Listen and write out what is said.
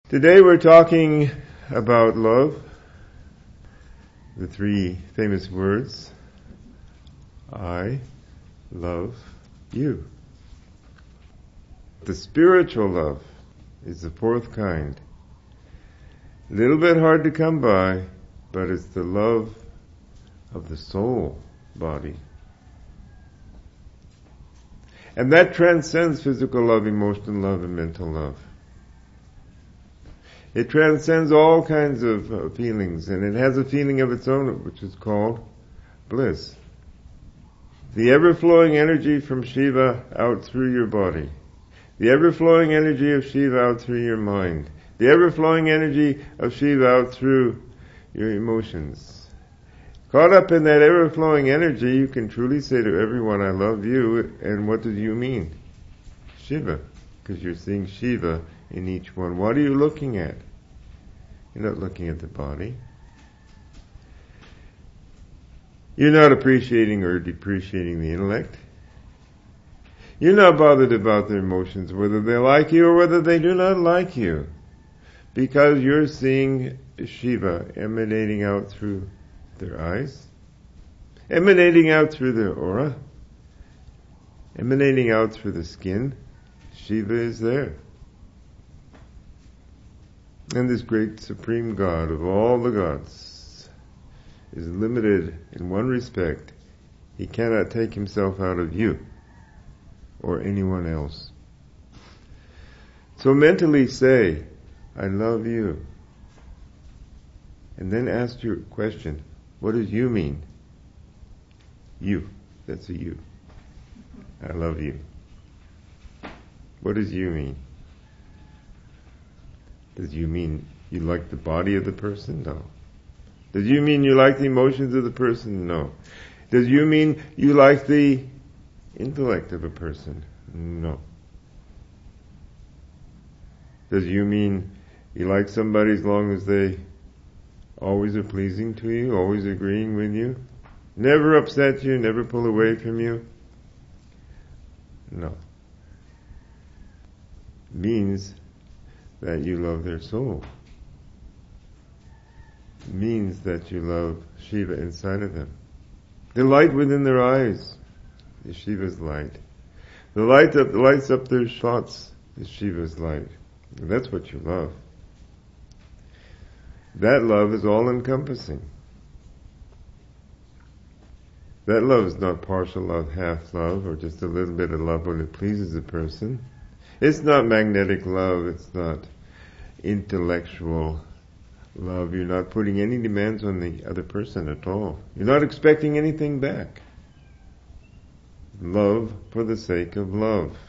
Today we're talking about love, the three famous words, I love you. The spiritual love is the fourth kind. A little bit hard to come by, but it's the love of the soul body. And that transcends physical love, emotional love, and mental love. It transcends all kinds of feelings, and it has a feeling of its own, which is called bliss. The ever-flowing energy from Shiva out through your body. The ever-flowing energy of Shiva out through your mind. The ever-flowing energy of Shiva out through your emotions. Caught up in that ever-flowing energy, you can truly say to everyone, I love you, and what do you mean? Shiva, because you're seeing Shiva in each one. What are you looking at? You're not looking at the body. You're not appreciating or depreciating the intellect. You're not bothered about their emotions, whether they like you or whether they do not like you, because you're seeing Shiva emanating out through their eyes, emanating out through their aura, emanating out through the skin. Shiva is there. And this great supreme God of all the gods is limited in one respect. He cannot take himself out of you or anyone else. So mentally say, I love you. And then ask your question, what does you mean? You. That's a you. I love you. What does you mean? Does you mean you like the body of the person? No. Does you mean you like the emotions of the person? No. Does you mean you like the intellect of a person? No. Does you mean you like somebody as long as they always are pleasing to you, always agreeing with you, never upset you, never pull away from you? No. Means that you love their soul. Means that you love Shiva inside of them. The light within their eyes is Shiva's light. The light that lights up their thoughts is Shiva's light. And that's what you love. That love is all-encompassing. That love is not partial love, half love, or just a little bit of love when it pleases a person. It's not magnetic love, it's not intellectual love. You're not putting any demands on the other person at all. You're not expecting anything back. Love for the sake of love.